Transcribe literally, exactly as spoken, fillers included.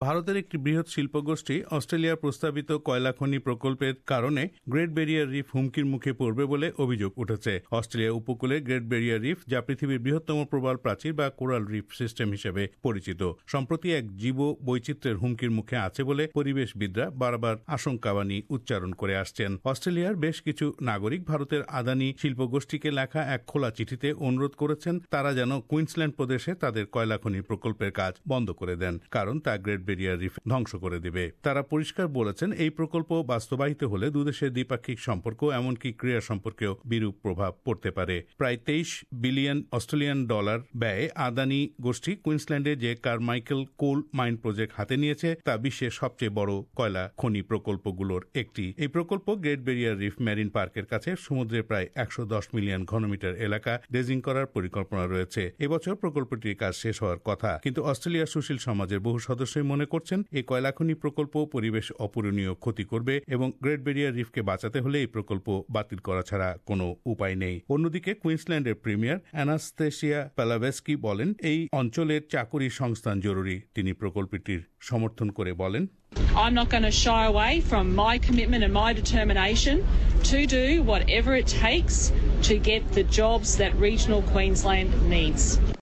ভারতের একটি বৃহৎ শিল্পগোষ্ঠী অস্ট্রেলিয়ার প্রস্তাবিত কয়লা খনি প্রকল্পের কারণে গ্রেট ব্যারিয়ার রিফ হুমকির মুখে পড়বে বলে অভিযোগ উঠেছে। অস্ট্রেলিয়া উপকূলে গ্রেট ব্যারিয়ার রিফ, যা পৃথিবীর বৃহত্তম প্রবাল প্রাচীর বা কোরাল রিফ সিস্টেম হিসেবে পরিচিত, সম্প্রতি এক জীব বৈচিত্র্যের হুমকির মুখে আছে বলে পরিবেশবিদরা বারবার আশঙ্কাবাণী উচ্চারণ করে আসছেন। অস্ট্রেলিয়ার বেশ কিছু নাগরিক ভারতের আদানি শিল্পগোষ্ঠীকে লেখা এক খোলা চিঠিতে অনুরোধ করেছেন তারা যেন কুইন্সল্যান্ড প্রদেশে তাদের কয়লা খনি প্রকল্পের কাজ বন্ধ করে দেন, কারণ তা গ্রেট ব্যারিয়ার রিফ ধ্বংস করে দেবে। তারা পরিষ্কার বলেছেন, এই প্রকল্প বাস্তবায়িত হলে দুদেশের দ্বিপাক্ষিক সম্পর্ক এমনকি ক্রীড়া সম্পর্কেও বিরূপ প্রভাব পড়তে পারে। প্রায় তেইশ বিলিয়ন অস্ট্রেলিয়ান ডলার ব্যয়ে আদানি গোষ্ঠী কুইন্সল্যান্ডে যে কারমাইকেল কোল মাইন প্রজেক্ট হাতে নিয়েছে তা বিশ্বের সবচেয়ে বড় কয়লা খনি প্রকল্পগুলোর একটি। এই প্রকল্প গ্রেট ব্যারিয়ার রিফ মেরিন পার্কের কাছে সমুদ্রের প্রায় একশো দশ মিলিয়ন ঘনমিটার এলাকা ড্রেজিং করার পরিকল্পনা রয়েছে। এবছর প্রকল্পটির কাজ শেষ হওয়ার কথা, কিন্তু অস্ট্রেলিয়ার সুশীল সমাজের বহু সদস্যই মনে করছেন এই কয়লা খনি প্রকল্প পরিবেশ অপূরণীয় ক্ষতি করবে এবং গ্রেট ব্যারিয়ার রিফকে বাঁচাতে হলে এই প্রকল্প বাতিল করা ছাড়া কোনো উপায় নেই। অন্যদিকে কুইন্সল্যান্ডের প্রিমিয়ার অ্যানাস্তেসিয়া পালাভেস্কি বলেন, এই অঞ্চলের চাকুরি সংস্থান জরুরি। তিনি প্রকল্পটির সমর্থন করে বলেন, I'm not going to shy away from my commitment and my determination to do whatever it takes to get the jobs that regional Queensland needs.